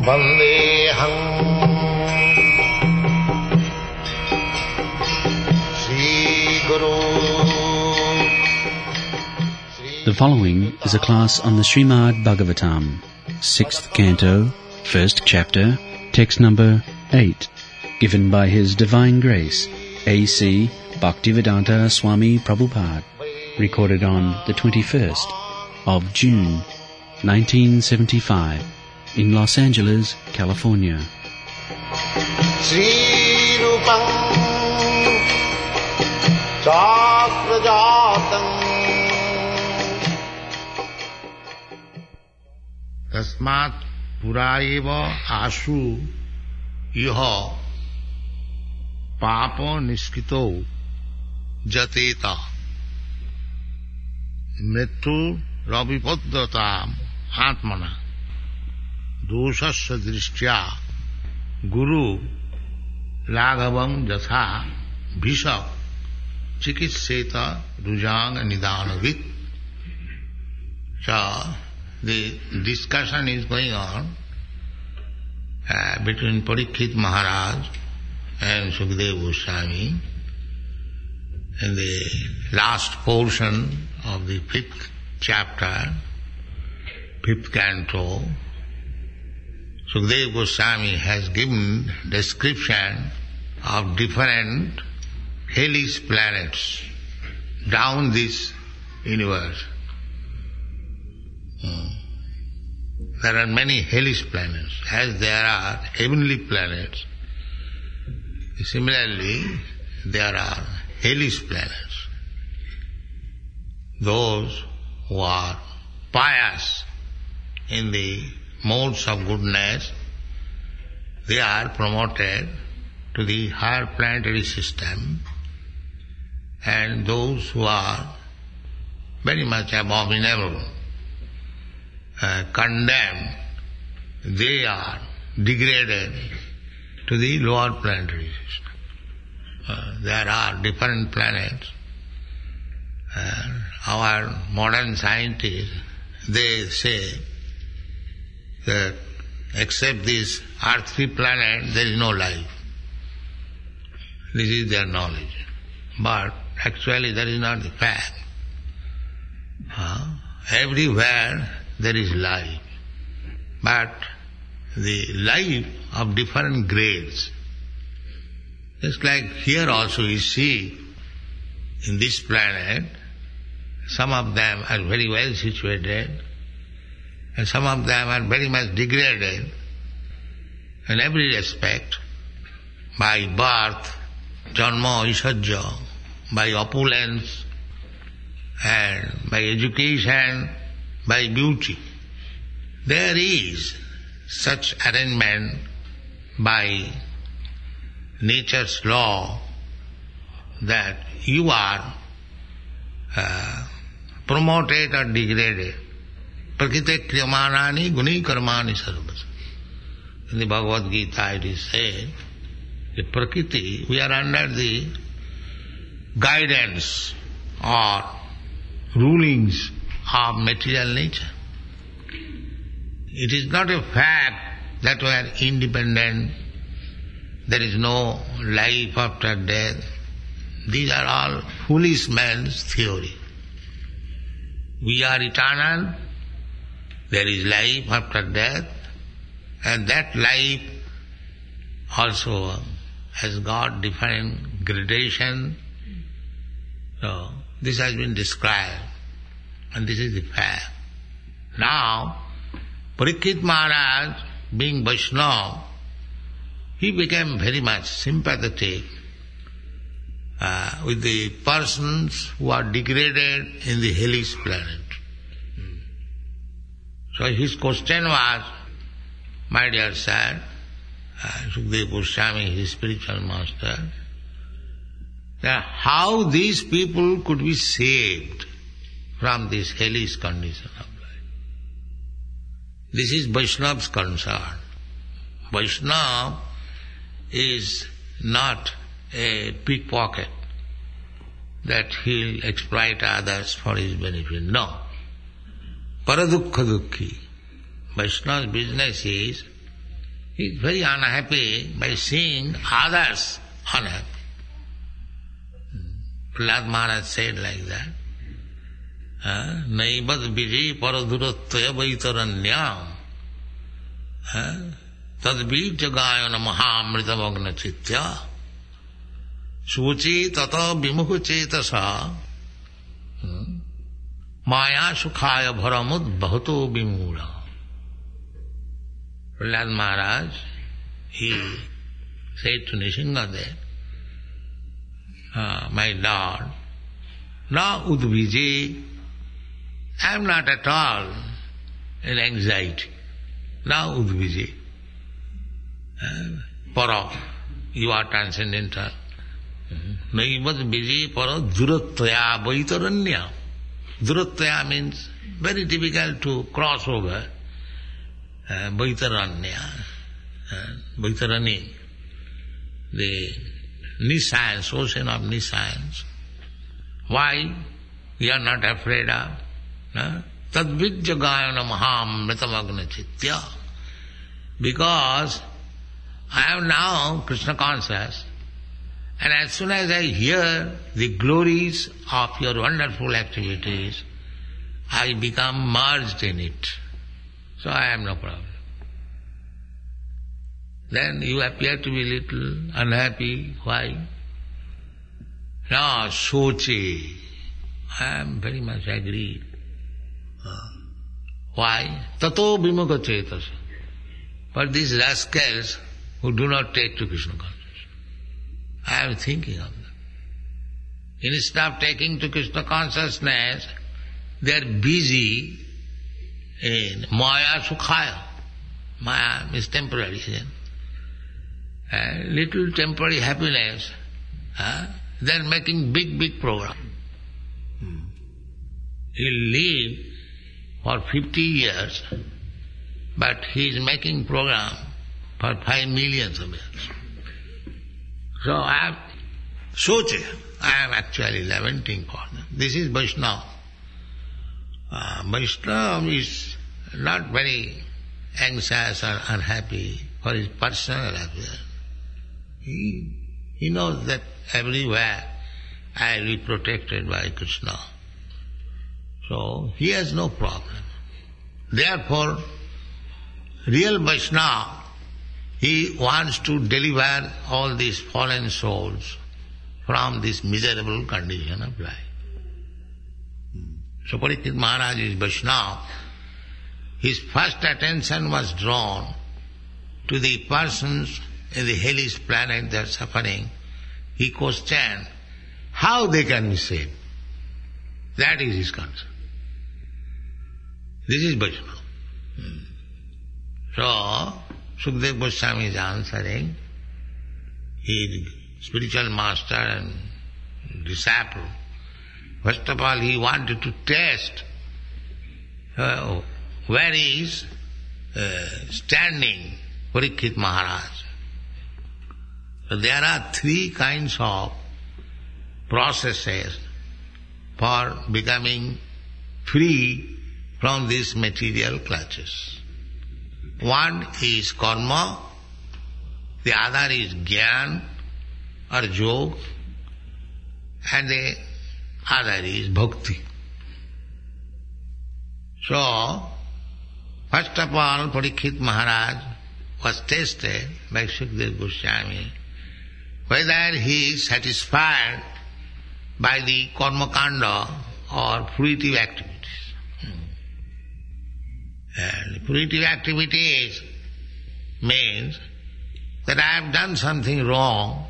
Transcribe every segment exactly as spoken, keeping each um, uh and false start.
Vandeham Sri Guru. The following is a class on the Srimad Bhagavatam, sixth canto, first chapter, text number eight, given by His Divine Grace, A C Bhaktivedanta Swami Prabhupada, recorded on the twenty-first of June, nineteen seventy-five, in Los Angeles, California. Sri Rupam Chakrajatam Tasmat Puraeva Asu Iha Papa Niskito Jateta Mrittu Ravipaddatam Atmana Doshasya Drishtya Guru Laghavam Jatha Bhisha Chikitseta Rujang Nidanavit. So the discussion is going on uh, between Parikshit Maharaj and Sukadeva Goswami in the last portion of the fifth chapter, fifth canto. Sukadeva Goswami has given description of different hellish planets down this universe. Hmm. There are many hellish planets, as there are heavenly planets. Similarly, there are hellish planets. Those who are pious in the modes of goodness, they are promoted to the higher planetary system, and those who are very much abominable, uh, condemned, they are degraded to the lower planetary system. Uh, there are different planets. Uh, our modern scientists, they say that except this earthly planet, there is no life. This is their knowledge. But actually that is not the fact. Uh, everywhere there is life. But the life of different grades. Just like here also you see, in this planet, some of them are very well situated, and some of them are very much degraded in every respect, by birth, janma, ishajja, by opulence, and by education, by beauty. There is such arrangement by nature's law that you are uh, promoted or degraded. Prakriti kriyamanani guni karmani sarvas. In the Bhagavad Gita it is said, the Prakriti, we are under the guidance or rulings of material nature. It is not a fact that we are independent, there is no life after death. These are all foolish man's theory. We are eternal, there is life after death, and that life also has got different gradation. So this has been described, and this is the fact. Now, Parikshit Maharaj, being Vaishnava, he became very much sympathetic uh, with the persons who are degraded in the hellish planet. So his question was, my dear sir, uh, Sukadeva Goswami, his spiritual master, that how these people could be saved from this hellish condition of life. This is Vaishnava's concern. Vaishnava is not a pickpocket that he'll exploit others for his benefit. No. Paradukha dukhi. Vaishnava's business is He is very unhappy by seeing others unhappy. Prahlad Maharaj said like that. Naibad vijay paradhuratya vaitaranyam tadvir jagayana mahamritamagna chitya suchi tata vimukha cetasa maya sukhaya bharamud bhato vimura. Prahlad Maharaj, he said to Nrsimhadev, uh, my Lord, na udvijay, I am not at all in anxiety. Na udvijay. Uh, para, you are transcendental. Naivad vijay para duratya vaitaranya. Duratya means very difficult to cross over. Uh, Vaitaranya, uh, Vaitarani, the nescience, ocean of nescience. Why we are not afraid of? Tadvid jagayana maham mritamagna chitya. Because I am now Krishna conscious, and as soon as I hear the glories of your wonderful activities, I become merged in it. So I am no problem. Then you appear to be little unhappy. Why? No, sochi. I am very much agreed. Uh, why? Tato vimukha cetasa. But these rascals who do not take to Krishna consciousness, I am thinking of them. Instead of taking to Krishna consciousness, they are busy in maya sukhaya. Maya is temporary. A little temporary happiness. Huh? They are making big, big program. Hmm. He'll live for fifty years, but he is making program for five millions of years. So I am soche, I am actually lamenting for them. This is Vaishnava. Uh, Vaishnava is not very anxious or unhappy for his personal affairs. He, he knows that everywhere I will be protected by Krishna. So he has no problem. Therefore, real Vaishnava, he wants to deliver all these fallen souls from this miserable condition of life. So Parikshit Maharaj is Vaishnava. His first attention was drawn to the persons in the hellish planet that are suffering. He questioned how they can be saved. That is his concern. This is Vaishnava. Hmm. So, Sukadeva Goswami is answering. He is spiritual master and disciple. First of all, he wanted to test uh, where is uh, standing Parikshit Maharaj. So there are three kinds of processes for becoming free from these material clutches. One is karma, the other is jnana or yoga, and the other is bhakti. So, first of all, Parikshit Maharaj was tested by Sukadeva Goswami whether he is satisfied by the karma kanda or fruitive activities. And fruitive activities means that I have done something wrong,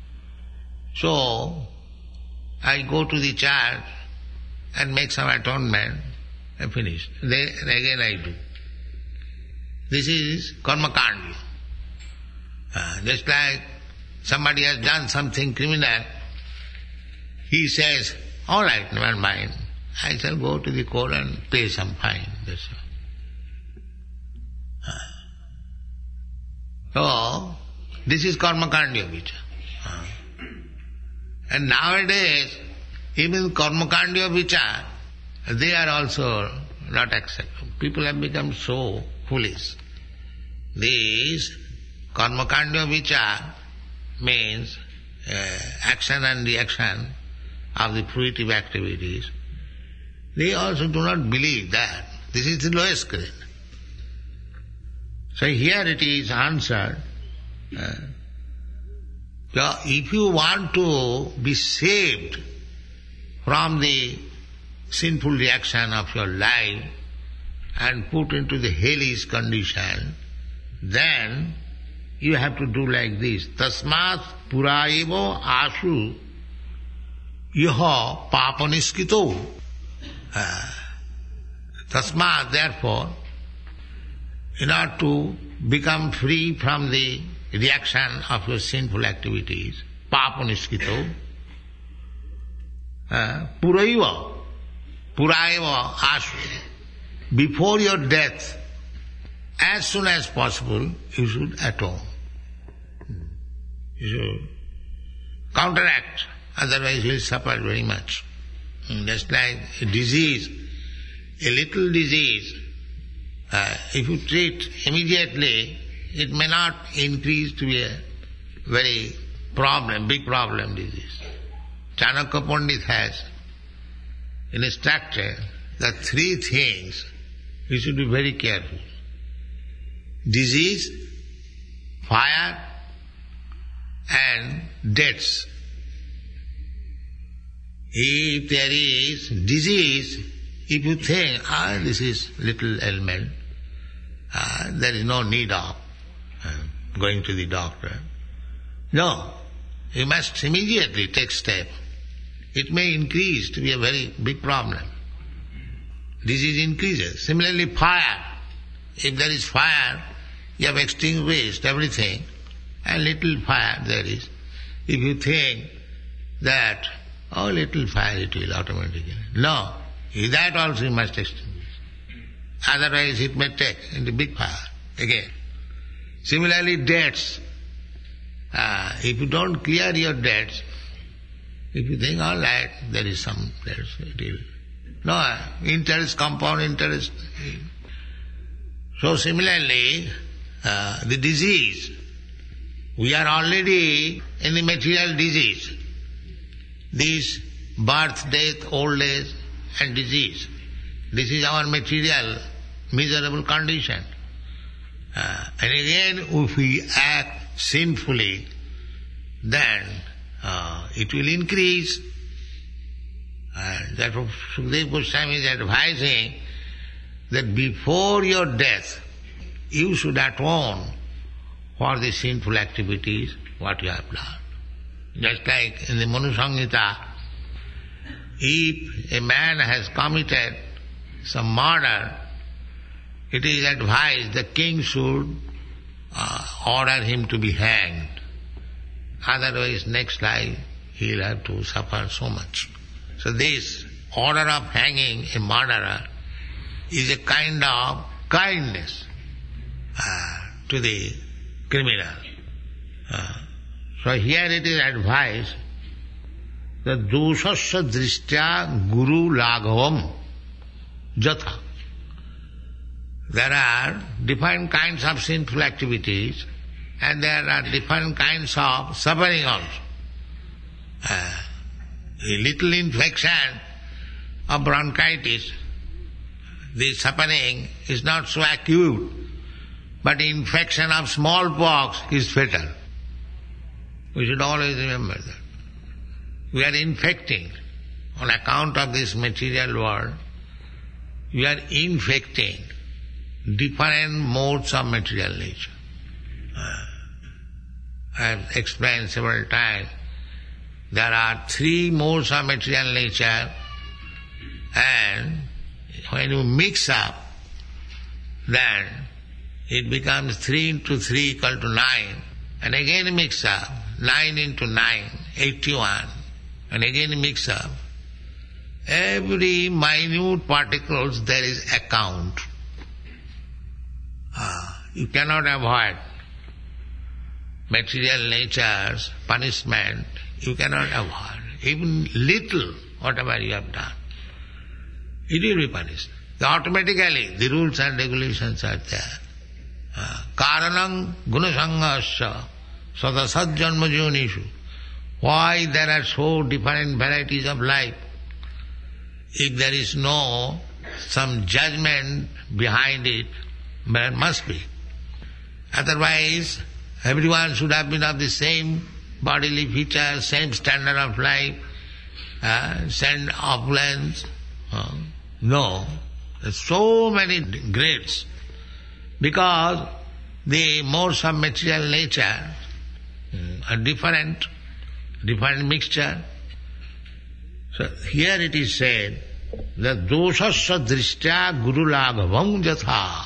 so I go to the church and make some atonement and finish. Then again I do. This is karma kanda. Uh, just like somebody has done something criminal, he says, all right, never mind, I shall go to the court and pay some fine. That's all. So, this is karma kandya vichara. Uh. And nowadays, even karma kandya vichara, they are also not accepted. People have become so foolish. These Karmakandya vichar means uh, action and reaction of the fruitive activities. They also do not believe that. This is the lowest grade. So here it is answered. Uh, so if you want to be saved from the sinful reaction of your life and put into the hellish condition, then you have to do like this. Tasmat puraivo asu yaha papaniskito. Uh, Tasmat, therefore, in order to become free from the reaction of your sinful activities, papaniskito, uh, puraiva, puraiva asu, before your death, as soon as possible, you should atone. You should counteract, otherwise you will suffer very much. Just like a disease, a little disease, uh, if you treat immediately, it may not increase to be a very problem, big problem disease. Chanakya Pandit has instructed the three things you should be very careful. Disease, fire, and deaths. If there is disease, if you think, ah, this is little ailment, ah, there is no need of uh, going to the doctor. No, you must immediately take step. It may increase to be a very big problem. Disease increases. Similarly, fire. If there is fire, you have extinguished everything, and little fire there is. If you think that, oh, little fire it will automatically. No, that also you must extinguish. Otherwise it may take into big fire again. Similarly, debts. Uh, if you don't clear your debts, if you think, all right, there is some debts, it will. No, interest, compound interest. So similarly, uh, the disease. We are already in the material disease. This birth, death, old age and disease. This is our material, miserable condition. Uh, and again, if we act sinfully, then uh, it will increase. And therefore, Sukadeva Goswami is advising that before your death, you should atone for the sinful activities what you have done. Just like in the Manu Samhita, if a man has committed some murder, it is advised the king should uh, order him to be hanged. Otherwise, next life he will have to suffer so much. So this order of hanging a murderer is a kind of kindness uh, to the criminal. Uh, so here it is advised that doshasya drishtya guru laghavam jatha. There are different kinds of sinful activities and there are different kinds of suffering also. Uh, a little infection of bronchitis, the suffering is not so acute, but infection of smallpox is fatal. We should always remember that. We are infecting on account of this material world. We are infecting different modes of material nature. Uh, I have explained several times, there are three modes of material nature, and when you mix up, then it becomes three into three equal to nine, and again mix up, nine into nine, eighty-one, and again mix up. Every minute particles there is account. Ah, you cannot avoid material nature's punishment. You cannot avoid. Even little, whatever you have done, it will be punished. Automatically, the rules and regulations are there. Uh, karanam gunasangasya sadasad janma jonishu. Why there are so different varieties of life? If there is no some judgment behind it, there must be. Otherwise, everyone should have been of the same bodily features, same standard of life, uh, same opulence. Uh, no. There are so many grades. Because the modes of material nature are different, different mixture. So here it is said that doshasya drishtya guru laghavam jatha.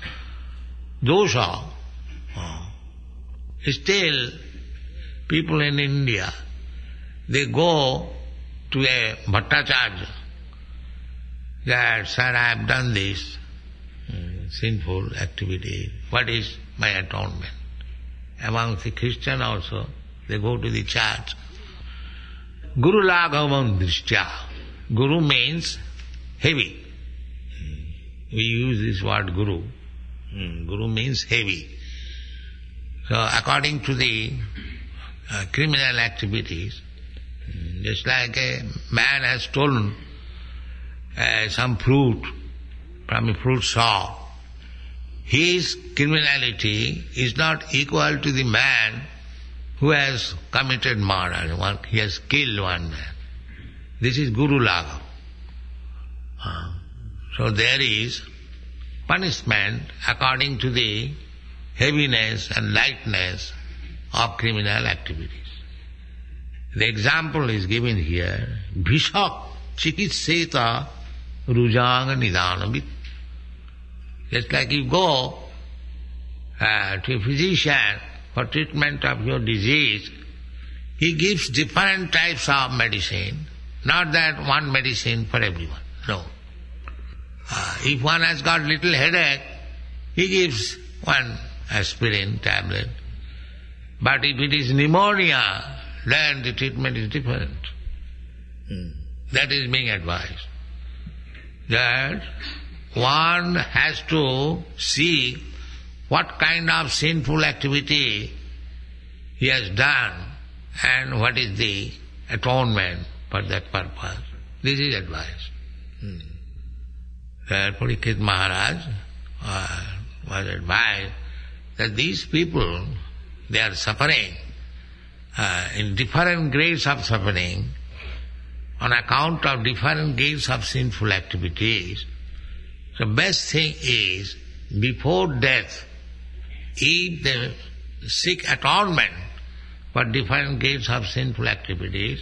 Dosha. Uh, still, people in India, they go to a Bhattacharya that, sir, I have done this uh, sinful activity. What is my atonement? Among the Christian also, they go to the church. Guru laghavam drishtya. Guru means heavy. We use this word guru. Guru means heavy. So according to the uh, criminal activities, just like a man has stolen uh, some fruit from a fruit shop, his criminality is not equal to the man who has committed murder, one, he has killed one man. This is Guru Laga. Uh, so there is punishment according to the heaviness and lightness of criminal activities. The example is given here, Bhishak chikitseta rujanga nidanavit. Just like you go uh, to a physician for treatment of your disease, he gives different types of medicine, not that one medicine for everyone, no. Uh, if one has got little headache, he gives one aspirin tablet. But if it is pneumonia, then the treatment is different. Hmm. That is being advised. That one has to see what kind of sinful activity he has done and what is the atonement for that purpose. This is advice. Hmm. That Parikshit Maharaj uh, was advised that these people, they are suffering uh, in different grades of suffering on account of different grades of sinful activities. So best thing is, before death, if they seek atonement for different grades of sinful activities,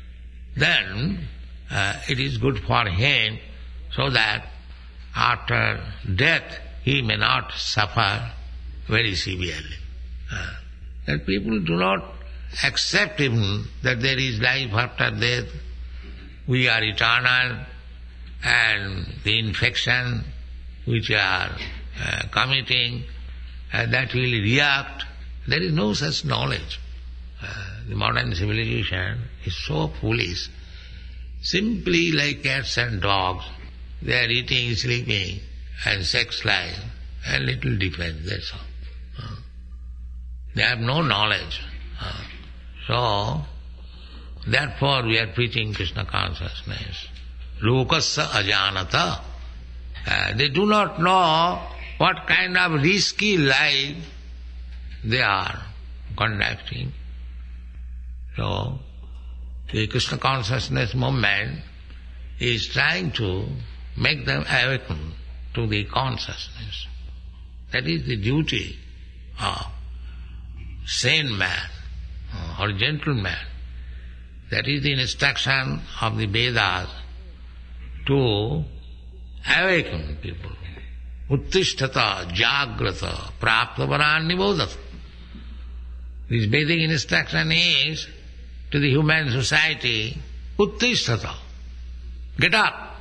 then uh, it is good for him so that after death he may not suffer very severely. Uh, that people do not accept even that there is life after death, we are eternal, and the infection which we are uh, committing, uh, that will react. There is no such knowledge. Uh, the modern civilization is so foolish. Simply like cats and dogs, they are eating, sleeping, and sex life, and little defense, that's all. Uh, they have no knowledge. Uh, so, therefore we are preaching Krishna consciousness. Lokasya ajanata. Uh, they do not know what kind of risky life they are conducting. So, the Krishna consciousness movement is trying to make them awaken to the consciousness. That is the duty of sane man or gentleman. That is the instruction of the Vedas to awaken people. Uttishtata, jagrata, praptavaran nibodhata. This Vedic instruction is to the human society, uttishtata, get up.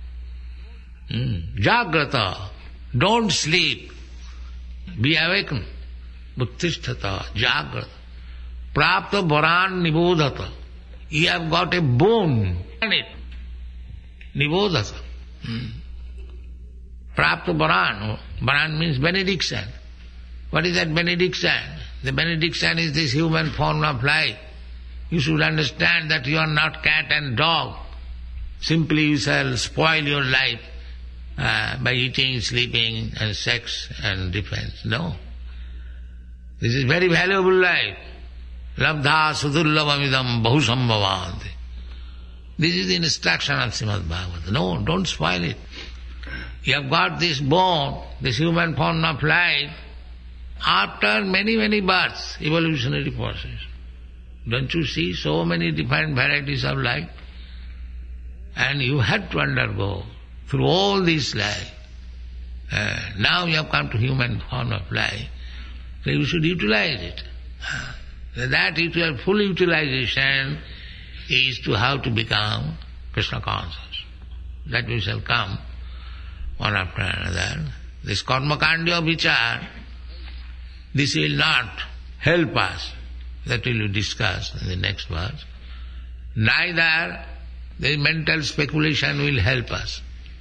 Mm. Jagrata, don't sleep, be awakened. Uttishtata, jagrata, praptavaran nibodhata. You have got a bone on it. Nibodhata. Hmm. Prapta Varan. Varan means benediction. What is that benediction? The benediction is this human form of life. You should understand that you are not cat and dog. Simply you shall spoil your life uh, by eating, sleeping and sex and defense. No. This is very valuable life. Labdha sudurlabhamidam bahusambhavanti. This is the instruction of Srimad Bhagavatam. No, don't spoil it. You have got this bone, this human form of life, after many, many births, evolutionary process. Don't you see so many different varieties of life? And you had to undergo through all this life. Uh, now you have come to human form of life, so you should utilize it. Uh, that util- full utilization is to how to become Krishna conscious. That we shall come one after another. This karma kandya vichar, this will not help us. That will be discussed in the next verse. Neither the mental speculation will help us.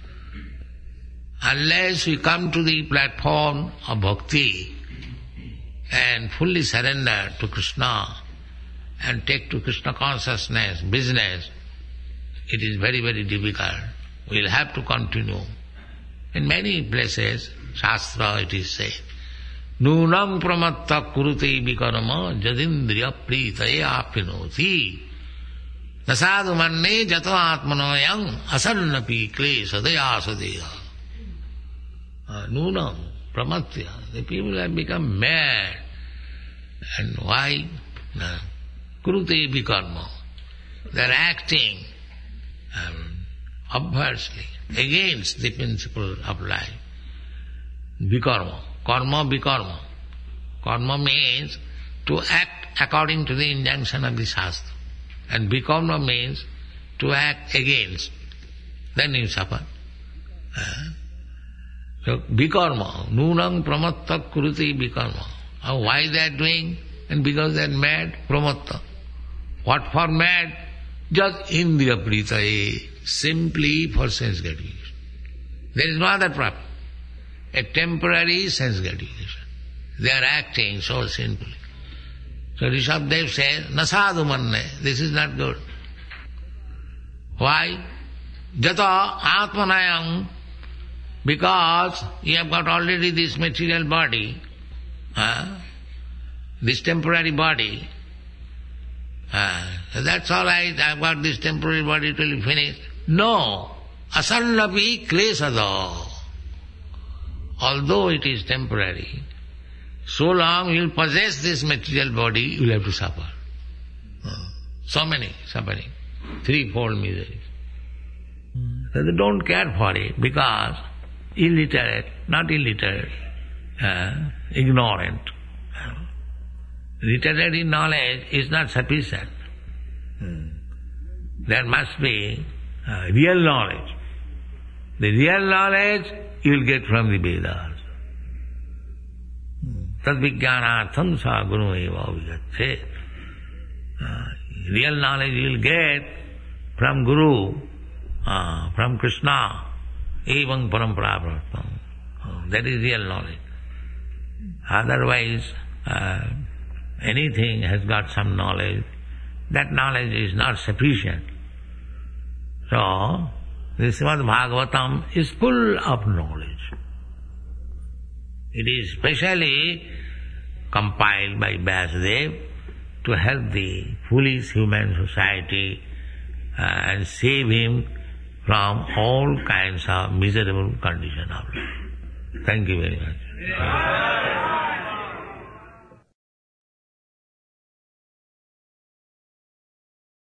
Unless we come to the platform of bhakti and fully surrender to Krishna and take to Krishna consciousness, business, it is very, very difficult. We will have to continue. In many places, Shastra it is said, Nunam pramatta kurute vikarma jadindriya pritaye apinoti nasadu manne jato atmanoyam asannapi klesa daya sadeya. Nunam pramatya. The people have become mad. And why? Kurute vikarma. They are acting um, obversely against the principle of life. Vikarma. Karma, vikarma. Karma means to act according to the injunction of the Shastra. And vikarma means to act against. Then you suffer. Uh, so, vikarma, nunam pramatta kurute vikarma. Uh, why they are doing? And because they are mad, pramatta. What for mad? Just indriya pritaye, simply for sense gratification. There is no other problem. A temporary sense gratification. They are acting so simply. So Rishabdev says, Nasadu manne, this is not good. Why? Jata atmanayam, because you have got already this material body, uh, this temporary body. Uh, so that's all right, I've got this temporary body till you finish. No. Asannapi klesada. Although it is temporary, so long you will possess this material body, you will have to suffer. Uh, so many suffering, threefold miseries. So they don't care for it because illiterate, not illiterate, uh, ignorant. Uh, literary knowledge is not sufficient. Hmm. There must be uh, real knowledge. The real knowledge you will get from the Vedas. Tad vijnanartham sa guru eva vijacche. Real knowledge you will get from Guru, uh, from Krishna, evang parampara praptam. Uh, that is real knowledge. Otherwise, uh, anything has got some knowledge. That knowledge is not sufficient. So, the Srimad Bhagavatam is full of knowledge. It is specially compiled by Vyasadeva to help the foolish human society uh, and save him from all kinds of miserable condition of life. Thank you very much.